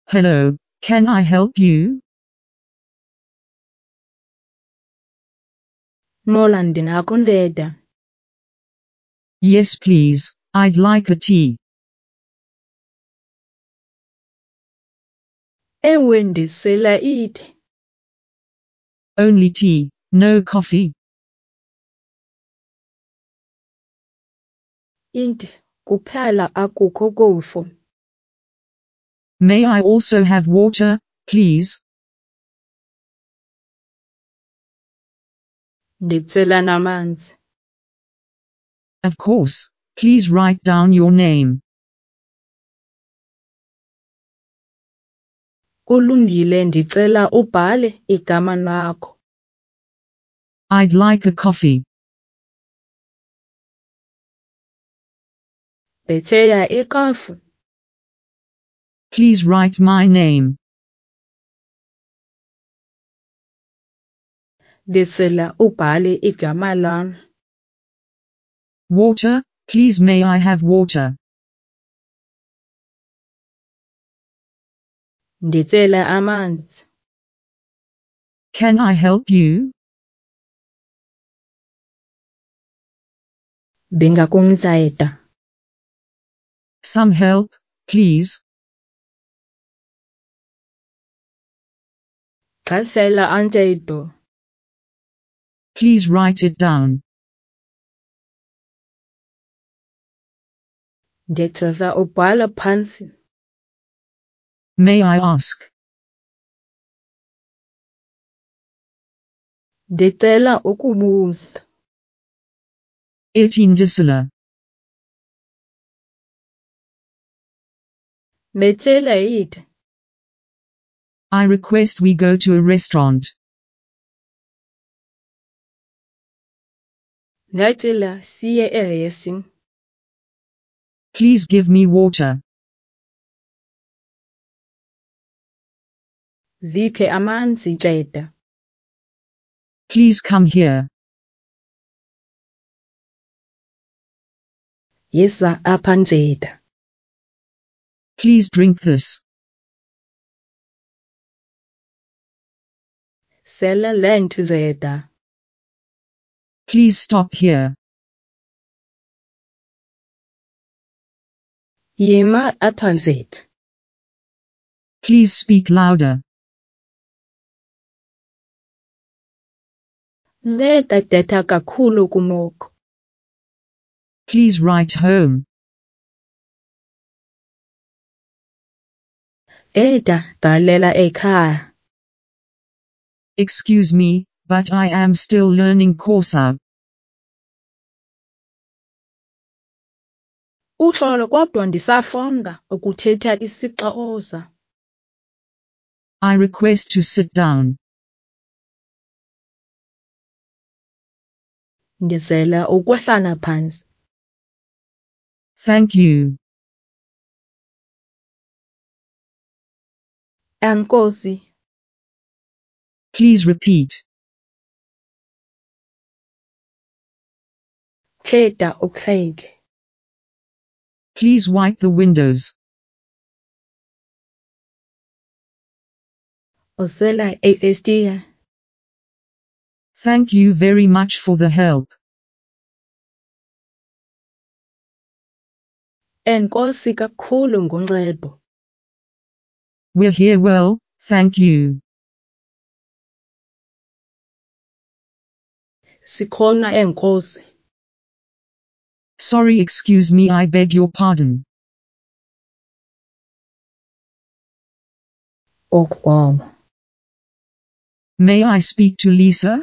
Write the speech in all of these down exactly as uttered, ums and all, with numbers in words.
Hello, can I help you? Mola ndinako ndeda. Yes please, I'd like a tea. Ewe ndisela iti. Only tea, no coffee. Inti kuphela akukho kofo. May I also have water, please? Ndicela namanzi. Of course, please write down your name. Kulungile ndicela ubhale igama lakho. I'd like a coffee. Betheya ikafu. Please write my name. Ndicela ubhale igama lam. Water, please may I have water? Ndicela amanzi. Can I help you? Bengakunceda. Some help, please. Ngicela uncedo. Please write it down. Ndicela ubhale phantsi. May I ask? Ndicela ukubuza. eighteen Disela. Bethela iti. I request we go to a restaurant. Ndicela siye ehesi. Please give me water. Zikhe amanzi nceda. Please come here. Yisa apha nceda. Please drink this. Sela le nto nceda. Please stop here. Yima apha nceda. Please speak louder. Nceda thetha kakhulu kunoko. Please write home. Eda bhalela ekhaya. Excuse me, but I am still learning Xhosa. Uxolo kodwa ndisafunda ukuthetha isiXhosa. I request to sit down. Ndicela ukuhlala phantsi. Thank you. Enkosi. Please repeat. Thetha uhleke. Please wipe the windows. Usela efestile. Thank you very much for the help. Enkosi kakhulu ngoncedo. We're here well, thank you. Sikhona enkosi. Sorry, excuse me, I beg your pardon. Okwam. May I speak to Lisa?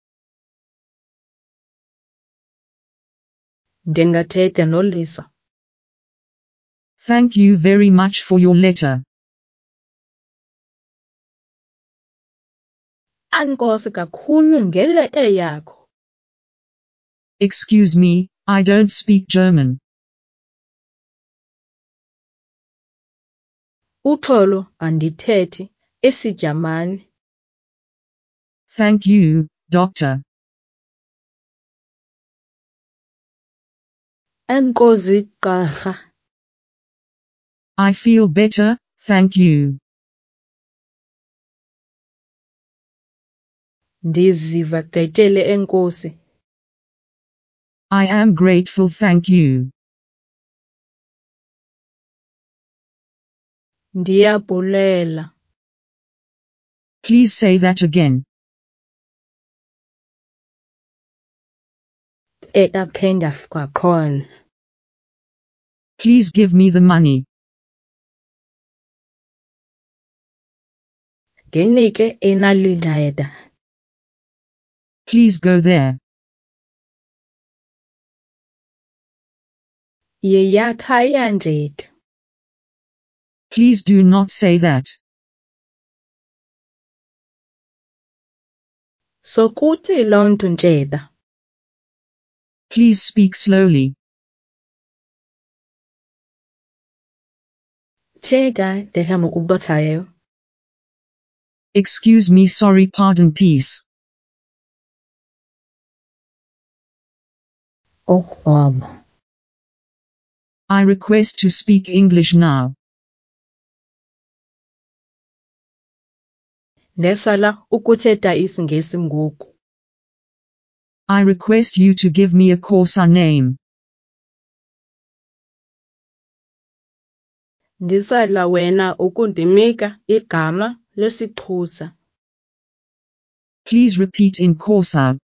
Ndingathetha noLisa. Thank you very much for your letter. Enkosi kakhulu ngeleta yakho. Excuse me, I don't speak German. Uxolo andithethi isiJamani. Thank you, doctor. Enkosi gqirha. I feel better, thank you. Ndiziva bhetele enkosi. I am grateful, thank you. Ndiyabulela. Please say that again. Ekapenda kwakhona. Please give me the money. Nginike enalinceda. Please go there. Yeyakhaya njeda. Please do not say that. Sokuthi loo nto njeda. Please speak slowly. Chega déjame ukubothayo. Excuse me, sorry, pardon, peace. Oh, mama. I request to speak English now. Nesala ukuthetha isiNgesi ngoku. I request you to give me a Xhosa name. Ndisala wena ukundinika igama lesiXhosa. Please repeat in Xhosa.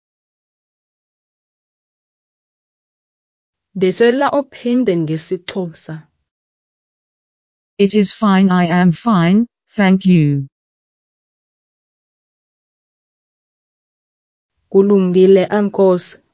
Ndisela uphinde ngesiXhosa. It is fine, I am fine, thank you. Kulungile, Nkosi.